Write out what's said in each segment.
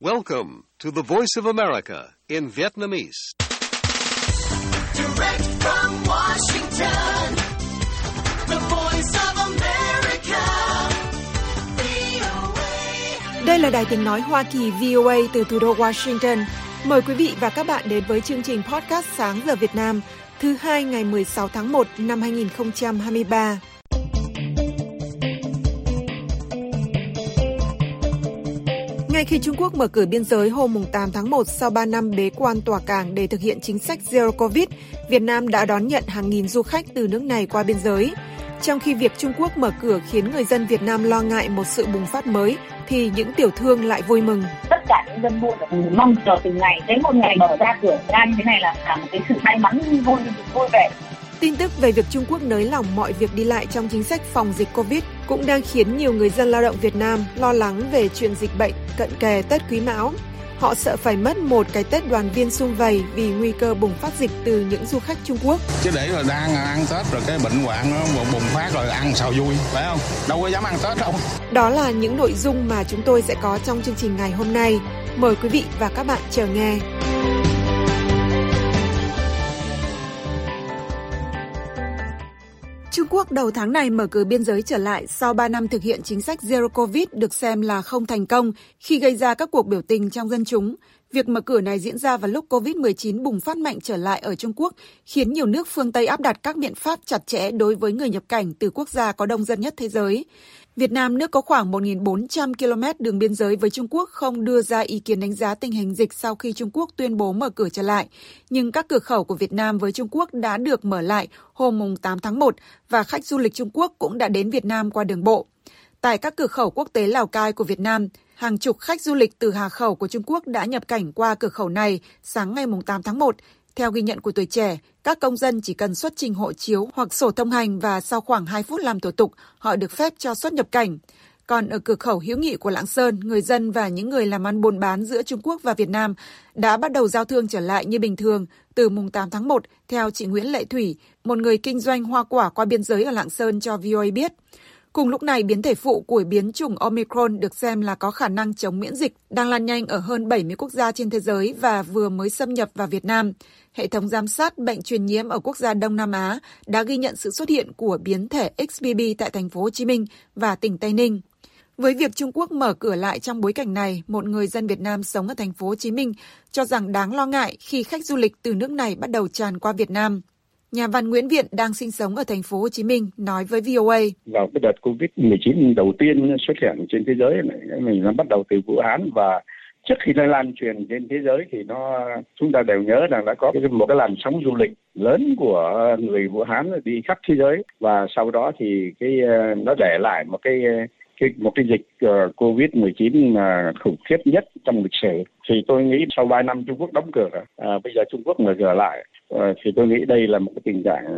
Welcome to the Voice of America in Vietnamese. Direct from Washington, the Voice of America, VOA. Đây là đài tiếng nói Hoa Kỳ VOA từ thủ đô Washington. Mời quý vị và các bạn đến với chương trình podcast Sáng giờ Việt Nam, thứ hai ngày 16 tháng 1 năm 2023. Ngay khi Trung Quốc mở cửa biên giới hôm 8 tháng 1 sau 3 năm bế quan tỏa cảng để thực hiện chính sách Zero Covid, Việt Nam đã đón nhận hàng nghìn du khách từ nước này qua biên giới. Trong khi việc Trung Quốc mở cửa khiến người dân Việt Nam lo ngại một sự bùng phát mới, thì những tiểu thương lại vui mừng. Tất cả những dân buôn mong chờ từng ngày, đến một ngày mở ra cửa ra như thế này là cả một cái sự may mắn vui vẻ. Tin tức về việc Trung Quốc nới lỏng mọi việc đi lại trong chính sách phòng dịch Covid cũng đang khiến nhiều người dân lao động Việt Nam lo lắng về chuyện dịch bệnh cận kề Tết Quý Mão. Họ sợ phải mất một cái Tết đoàn viên sum vầy vì nguy cơ bùng phát dịch từ những du khách Trung Quốc. Chứ để rồi đang ăn Tết rồi cái bệnh hoạn nó bùng phát rồi ăn sao vui, phải không? Đâu có dám ăn Tết đâu. Đó là những nội dung mà chúng tôi sẽ có trong chương trình ngày hôm nay. Mời quý vị và các bạn chờ nghe. Trung Quốc đầu tháng này mở cửa biên giới trở lại sau 3 năm thực hiện chính sách Zero Covid được xem là không thành công khi gây ra các cuộc biểu tình trong dân chúng. Việc mở cửa này diễn ra vào lúc Covid-19 bùng phát mạnh trở lại ở Trung Quốc, khiến nhiều nước phương Tây áp đặt các biện pháp chặt chẽ đối với người nhập cảnh từ quốc gia có đông dân nhất thế giới. Việt Nam, nước có khoảng 1.400 km đường biên giới với Trung Quốc, không đưa ra ý kiến đánh giá tình hình dịch sau khi Trung Quốc tuyên bố mở cửa trở lại. Nhưng các cửa khẩu của Việt Nam với Trung Quốc đã được mở lại hôm 8 tháng 1 và khách du lịch Trung Quốc cũng đã đến Việt Nam qua đường bộ. Tại các cửa khẩu quốc tế Lào Cai của Việt Nam, hàng chục khách du lịch từ Hà Khẩu của Trung Quốc đã nhập cảnh qua cửa khẩu này sáng ngày 8 tháng 1. Theo ghi nhận của Tuổi Trẻ, các công dân chỉ cần xuất trình hộ chiếu hoặc sổ thông hành và sau khoảng 2 phút làm thủ tục, họ được phép cho xuất nhập cảnh. Còn ở cửa khẩu Hữu Nghị của Lạng Sơn, người dân và những người làm ăn buôn bán giữa Trung Quốc và Việt Nam đã bắt đầu giao thương trở lại như bình thường từ 8 tháng 1, theo chị Nguyễn Lệ Thủy, một người kinh doanh hoa quả qua biên giới ở Lạng Sơn cho VOA biết. Cùng lúc này, biến thể phụ của biến chủng Omicron được xem là có khả năng chống miễn dịch đang lan nhanh ở hơn 70 quốc gia trên thế giới và vừa mới xâm nhập vào Việt Nam. Hệ thống giám sát bệnh truyền nhiễm ở quốc gia Đông Nam Á đã ghi nhận sự xuất hiện của biến thể XBB tại thành phố Hồ Chí Minh và tỉnh Tây Ninh. Với việc Trung Quốc mở cửa lại trong bối cảnh này, một người dân Việt Nam sống ở thành phố Hồ Chí Minh cho rằng đáng lo ngại khi khách du lịch từ nước này bắt đầu tràn qua Việt Nam. Nhà văn Nguyễn Viện đang sinh sống ở thành phố Hồ Chí Minh nói với VOA. Vào cái đợt Covid-19 đầu tiên xuất hiện trên thế giới này, mình nó bắt đầu từ Vũ Hán và trước khi nó lan truyền trên thế giới thì chúng ta đều nhớ rằng đã có một cái làn sóng du lịch lớn của người Vũ Hán đi khắp thế giới và sau đó thì nó để lại một cái dịch Covid-19 mà khủng khiếp nhất trong lịch sử. Thì tôi nghĩ sau 3 năm Trung Quốc đóng cửa, bây giờ Trung Quốc mở cửa lại, thì tôi nghĩ đây là một cái tình trạng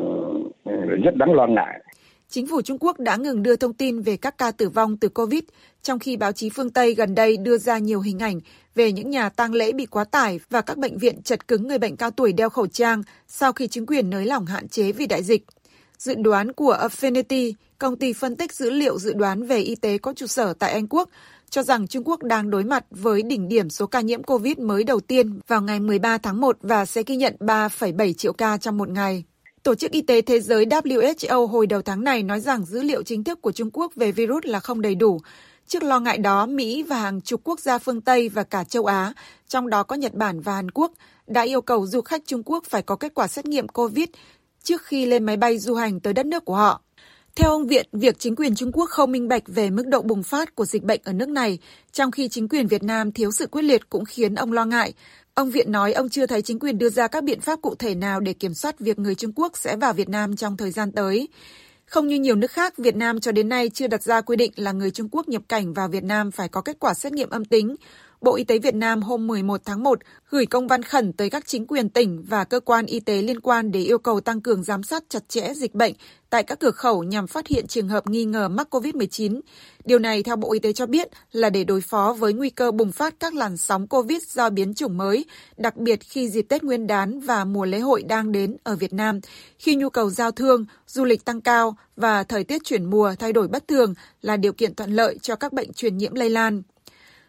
rất đáng lo ngại. Chính phủ Trung Quốc đã ngừng đưa thông tin về các ca tử vong từ Covid, trong khi báo chí phương Tây gần đây đưa ra nhiều hình ảnh về những nhà tang lễ bị quá tải và các bệnh viện chật cứng người bệnh cao tuổi đeo khẩu trang sau khi chính quyền nới lỏng hạn chế vì đại dịch. Dự đoán của Affinity, công ty phân tích dữ liệu dự đoán về y tế có trụ sở tại Anh Quốc, cho rằng Trung Quốc đang đối mặt với đỉnh điểm số ca nhiễm COVID mới đầu tiên vào ngày 13 tháng 1 và sẽ ghi nhận 3,7 triệu ca trong một ngày. Tổ chức Y tế Thế giới WHO hồi đầu tháng này nói rằng dữ liệu chính thức của Trung Quốc về virus là không đầy đủ. Trước lo ngại đó, Mỹ và hàng chục quốc gia phương Tây và cả châu Á, trong đó có Nhật Bản và Hàn Quốc, đã yêu cầu du khách Trung Quốc phải có kết quả xét nghiệm COVID trước khi lên máy bay du hành tới đất nước của họ. Theo ông Viện, việc chính quyền Trung Quốc không minh bạch về mức độ bùng phát của dịch bệnh ở nước này, trong khi chính quyền Việt Nam thiếu sự quyết liệt cũng khiến ông lo ngại. Ông Viện nói ông chưa thấy chính quyền đưa ra các biện pháp cụ thể nào để kiểm soát việc người Trung Quốc sẽ vào Việt Nam trong thời gian tới. Không như nhiều nước khác, Việt Nam cho đến nay chưa đặt ra quy định là người Trung Quốc nhập cảnh vào Việt Nam phải có kết quả xét nghiệm âm tính. Bộ Y tế Việt Nam hôm 11 tháng 1 gửi công văn khẩn tới các chính quyền tỉnh và cơ quan y tế liên quan để yêu cầu tăng cường giám sát chặt chẽ dịch bệnh tại các cửa khẩu nhằm phát hiện trường hợp nghi ngờ mắc COVID-19. Điều này, theo Bộ Y tế cho biết, là để đối phó với nguy cơ bùng phát các làn sóng COVID do biến chủng mới, đặc biệt khi dịp Tết Nguyên đán và mùa lễ hội đang đến ở Việt Nam, khi nhu cầu giao thương, du lịch tăng cao và thời tiết chuyển mùa thay đổi bất thường là điều kiện thuận lợi cho các bệnh truyền nhiễm lây lan.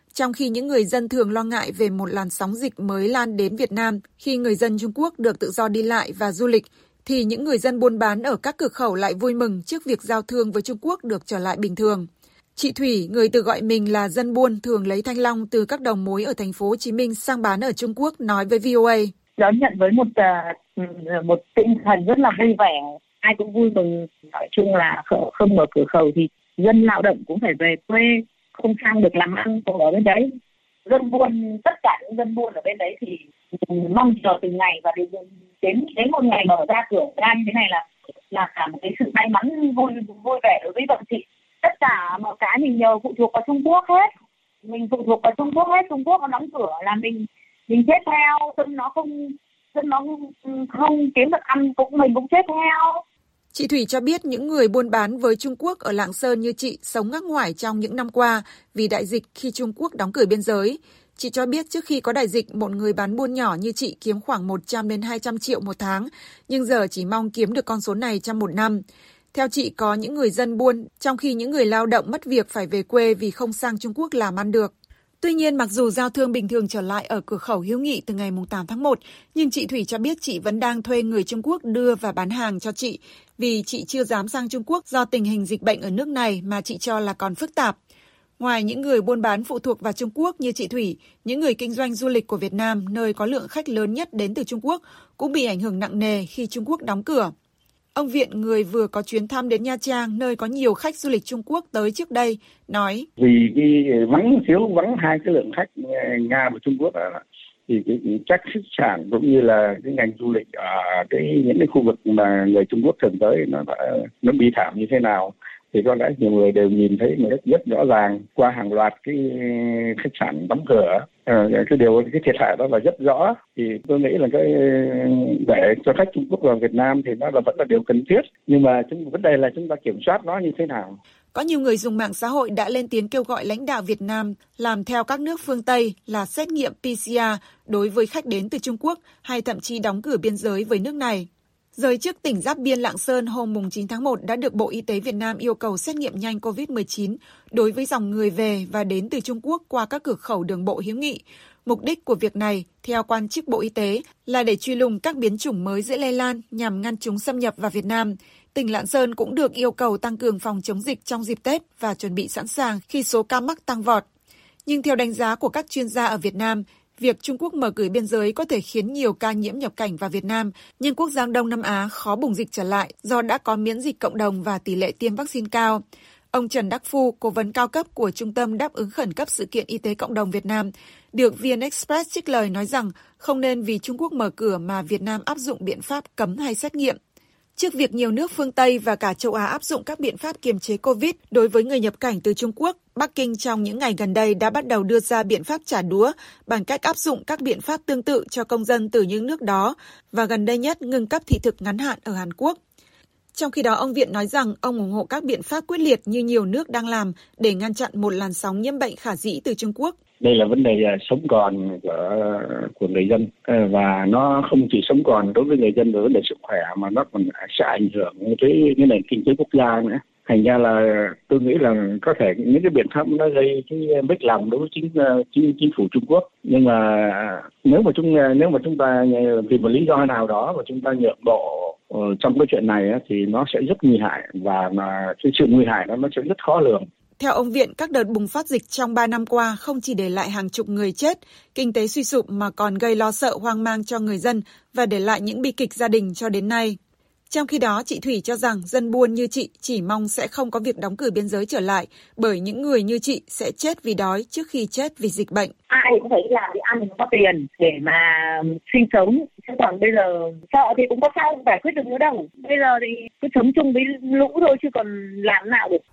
Trong khi những người dân thường lo ngại về một làn sóng dịch mới lan đến Việt Nam khi người dân Trung Quốc được tự do đi lại và du lịch, thì những người dân buôn bán ở các cửa khẩu lại vui mừng trước việc giao thương với Trung Quốc được trở lại bình thường. Chị Thủy, người tự gọi mình là dân buôn thường lấy thanh long từ các đầu mối ở thành phố Hồ Chí Minh sang bán ở Trung Quốc, nói với VOA. Đón nhận với một tinh thần rất là vui vẻ, ai cũng vui mừng. Nói chung là không mở cửa khẩu thì dân lao động cũng phải về quê, không sang được làm ăn ở bên đấy. Dân buôn, tất cả những dân buôn ở bên đấy thì mong chờ từng ngày, và đến một ngày mở ra cửa ra như thế này là cả một cái sự may mắn vui vẻ đối với bọn chị. Tất cả mọi cái mình nhờ phụ thuộc vào Trung Quốc hết. Mình phụ thuộc vào Trung Quốc hết. Trung Quốc nó đóng cửa là mình chết theo. Dân nó không kiếm được ăn mình cũng chết theo. Chị Thủy cho biết những người buôn bán với Trung Quốc ở Lạng Sơn như chị sống ngắc ngoải trong những năm qua vì đại dịch khi Trung Quốc đóng cửa biên giới. Chị cho biết trước khi có đại dịch, một người bán buôn nhỏ như chị kiếm khoảng 100 đến 200 triệu một tháng, nhưng giờ chỉ mong kiếm được con số này trong một năm. Theo chị, có những người dân buôn, trong khi những người lao động mất việc phải về quê vì không sang Trung Quốc làm ăn được. Tuy nhiên, mặc dù giao thương bình thường trở lại ở cửa khẩu Hữu Nghị từ ngày 8 tháng 1, nhưng chị Thủy cho biết chị vẫn đang thuê người Trung Quốc đưa và bán hàng cho chị, vì chị chưa dám sang Trung Quốc do tình hình dịch bệnh ở nước này mà chị cho là còn phức tạp. Ngoài những người buôn bán phụ thuộc vào Trung Quốc như chị Thủy, những người kinh doanh du lịch của Việt Nam, nơi có lượng khách lớn nhất đến từ Trung Quốc, cũng bị ảnh hưởng nặng nề khi Trung Quốc đóng cửa. Ông Viện, người vừa có chuyến thăm đến Nha Trang, nơi có nhiều khách du lịch Trung Quốc tới trước đây, nói: Vì vắng hai cái lượng khách Nga và Trung Quốc đó, thì chắc khách sạn cũng như là cái ngành du lịch ở những cái khu vực mà người Trung Quốc thường tới nó bi thảm như thế nào, thì có lẽ nhiều người đều nhìn thấy rất rõ ràng qua hàng loạt cái khách sạn đóng cửa. Cái thiệt hại đó là rất rõ. Thì tôi nghĩ là để cho khách Trung Quốc vào Việt Nam thì nó vẫn là điều cần thiết, nhưng mà vấn đề là chúng ta kiểm soát nó như thế nào. Có nhiều người dùng mạng xã hội đã lên tiếng kêu gọi lãnh đạo Việt Nam làm theo các nước phương Tây là xét nghiệm PCR đối với khách đến từ Trung Quốc, hay thậm chí đóng cửa biên giới với nước này. Giới chức tỉnh giáp biên Lạng Sơn hôm 9 tháng 1 đã được Bộ Y tế Việt Nam yêu cầu xét nghiệm nhanh COVID-19 đối với dòng người về và đến từ Trung Quốc qua các cửa khẩu đường bộ Hữu Nghị. Mục đích của việc này, theo quan chức Bộ Y tế, là để truy lùng các biến chủng mới dễ lây lan nhằm ngăn chúng xâm nhập vào Việt Nam. Tỉnh Lạng Sơn cũng được yêu cầu tăng cường phòng chống dịch trong dịp Tết và chuẩn bị sẵn sàng khi số ca mắc tăng vọt. Nhưng theo đánh giá của các chuyên gia ở Việt Nam, việc Trung Quốc mở cửa biên giới có thể khiến nhiều ca nhiễm nhập cảnh vào Việt Nam, nhưng quốc gia Đông Nam Á khó bùng dịch trở lại do đã có miễn dịch cộng đồng và tỷ lệ tiêm vaccine cao. Ông Trần Đắc Phu, cố vấn cao cấp của Trung tâm Đáp ứng khẩn cấp sự kiện y tế cộng đồng Việt Nam, được VN Express trích lời nói rằng không nên vì Trung Quốc mở cửa mà Việt Nam áp dụng biện pháp cấm hay xét nghiệm. Trước việc nhiều nước phương Tây và cả châu Á áp dụng các biện pháp kiềm chế COVID đối với người nhập cảnh từ Trung Quốc, Bắc Kinh trong những ngày gần đây đã bắt đầu đưa ra biện pháp trả đũa bằng cách áp dụng các biện pháp tương tự cho công dân từ những nước đó và gần đây nhất ngừng cấp thị thực ngắn hạn ở Hàn Quốc. Trong khi đó, ông Viện nói rằng ông ủng hộ các biện pháp quyết liệt như nhiều nước đang làm để ngăn chặn một làn sóng nhiễm bệnh khả dĩ từ Trung Quốc. Đây là vấn đề sống còn của người dân, và nó không chỉ sống còn đối với người dân về vấn đề sức khỏe mà nó còn sẽ ảnh hưởng tới cái nền kinh tế quốc gia nữa. Thành ra là tôi nghĩ là có thể những cái biện pháp nó gây cái mất lòng đối với chính phủ Trung Quốc. Nhưng mà nếu mà chúng ta vì một lý do nào đó mà chúng ta nhượng bộ trong cái chuyện này thì nó sẽ rất nguy hại, và mà cái sự nguy hại đó nó sẽ rất khó lường. Theo ông Viện, các đợt bùng phát dịch trong 3 năm qua không chỉ để lại hàng chục người chết, kinh tế suy sụp mà còn gây lo sợ hoang mang cho người dân và để lại những bi kịch gia đình cho đến nay. Trong khi đó, chị Thủy cho rằng dân buôn như chị chỉ mong sẽ không có việc đóng cửa biên giới trở lại, bởi những người như chị sẽ chết vì đói trước khi chết vì dịch bệnh. Ai cũng phải làm để ăn, có tiền để mà sinh sống. Chứ còn bây giờ sợ thì cũng có sao giải quyết được nữa đâu. Bây giờ thì cứ sống chung với lũ thôi chứ còn làm nào được.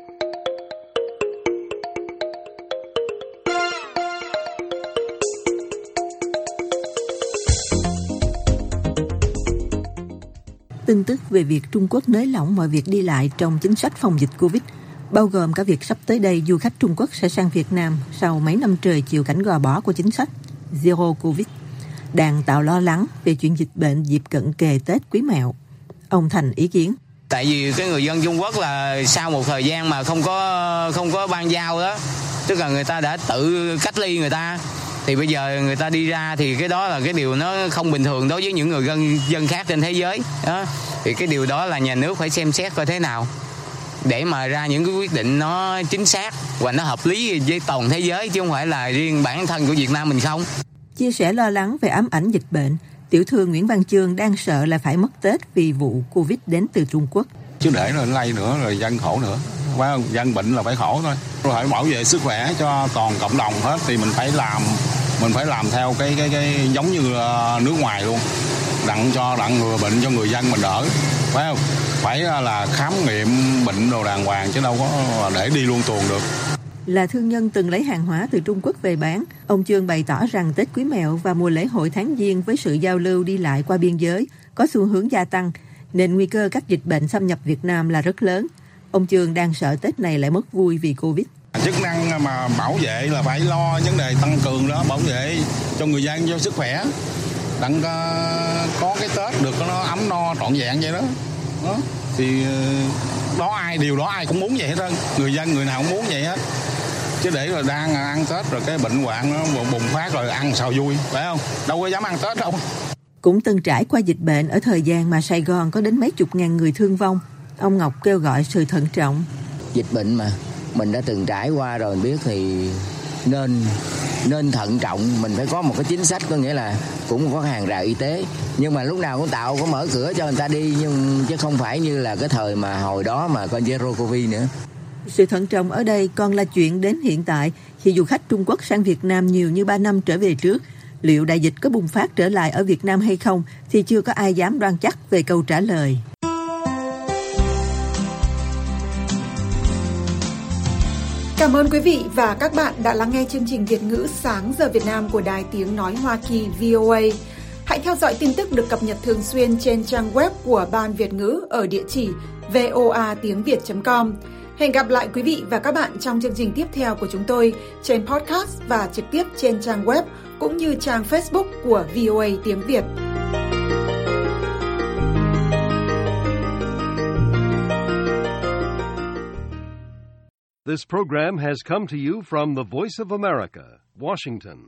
Tin tức về việc Trung Quốc nới lỏng mọi việc đi lại trong chính sách phòng dịch Covid, bao gồm cả việc sắp tới đây du khách Trung Quốc sẽ sang Việt Nam sau mấy năm trời chịu cảnh gò bó của chính sách Zero Covid, đang tạo lo lắng về chuyện dịch bệnh dịp cận kề Tết Quý Mão. Ông Thành ý kiến. Tại vì cái người dân Trung Quốc là sau một thời gian mà không có ban giao đó, tức là người ta đã tự cách ly người ta, thì bây giờ người ta đi ra thì cái đó là cái điều nó không bình thường đối với những người dân khác trên thế giới đó. Thì cái điều đó là nhà nước phải xem xét coi thế nào để mà ra những cái quyết định nó chính xác và nó hợp lý với toàn thế giới, chứ không phải là riêng bản thân của Việt Nam mình không. Chia sẻ lo lắng về ám ảnh dịch bệnh, tiểu thương Nguyễn Văn Chương đang sợ là phải mất Tết vì vụ Covid đến từ Trung Quốc. Chứ để nó lây nữa rồi dân khổ nữa. Phải không? Dân bệnh là phải khổ thôi. Rồi phải bảo vệ sức khỏe cho toàn cộng đồng hết thì mình phải làm theo cái giống như nước ngoài luôn. Đặng ngừa bệnh cho người dân mình đỡ. Phải không? Phải là khám nghiệm bệnh đồ đàng hoàng chứ đâu có để đi luôn tuồng được. Là thương nhân từng lấy hàng hóa từ Trung Quốc về bán, ông Chương bày tỏ rằng Tết Quý Mẹo và mùa lễ hội Tháng Giêng với sự giao lưu đi lại qua biên giới có xu hướng gia tăng, nên nguy cơ các dịch bệnh xâm nhập Việt Nam là rất lớn. Ông Chương đang sợ Tết này lại mất vui vì Covid. Chức năng mà bảo vệ là phải lo vấn đề tăng cường đó, bảo vệ cho người dân, cho sức khỏe. Đặng có cái Tết được nó ấm no trọn vẹn vậy đó. Thì điều đó ai cũng muốn vậy hết trơn. Người dân người nào cũng muốn vậy hết. Chứ để rồi đang ăn Tết rồi cái bệnh hoạn nó bùng phát rồi ăn sao vui, phải không? Đâu có dám ăn Tết đâu. Cũng từng trải qua dịch bệnh ở thời gian mà Sài Gòn có đến mấy chục ngàn người thương vong, ông Ngọc kêu gọi sự thận trọng. Dịch bệnh mà mình đã từng trải qua rồi, biết thì nên thận trọng. Mình phải có một cái chính sách, có nghĩa là cũng có hàng rào y tế, nhưng mà lúc nào cũng tạo có mở cửa cho người ta đi, chứ không phải như là cái thời mà hồi đó mà con zero covid nữa. Sự thận trọng ở đây còn là chuyện đến hiện tại, khi du khách Trung Quốc sang Việt Nam nhiều như 3 năm trở về trước. Liệu đại dịch có bùng phát trở lại ở Việt Nam hay không thì chưa có ai dám đoan chắc về câu trả lời. Cảm ơn quý vị và các bạn đã lắng nghe chương trình Việt ngữ Sáng giờ Việt Nam của Đài Tiếng Nói Hoa Kỳ VOA. Hãy theo dõi tin tức được cập nhật thường xuyên trên trang web của Ban Việt ngữ ở địa chỉ voatiengviet.com. Hẹn gặp lại quý vị và các bạn trong chương trình tiếp theo của chúng tôi trên podcast và trực tiếp trên trang web cũng như trang Facebook của VOA Tiếng Việt. This program has come to you from the Voice of America, Washington.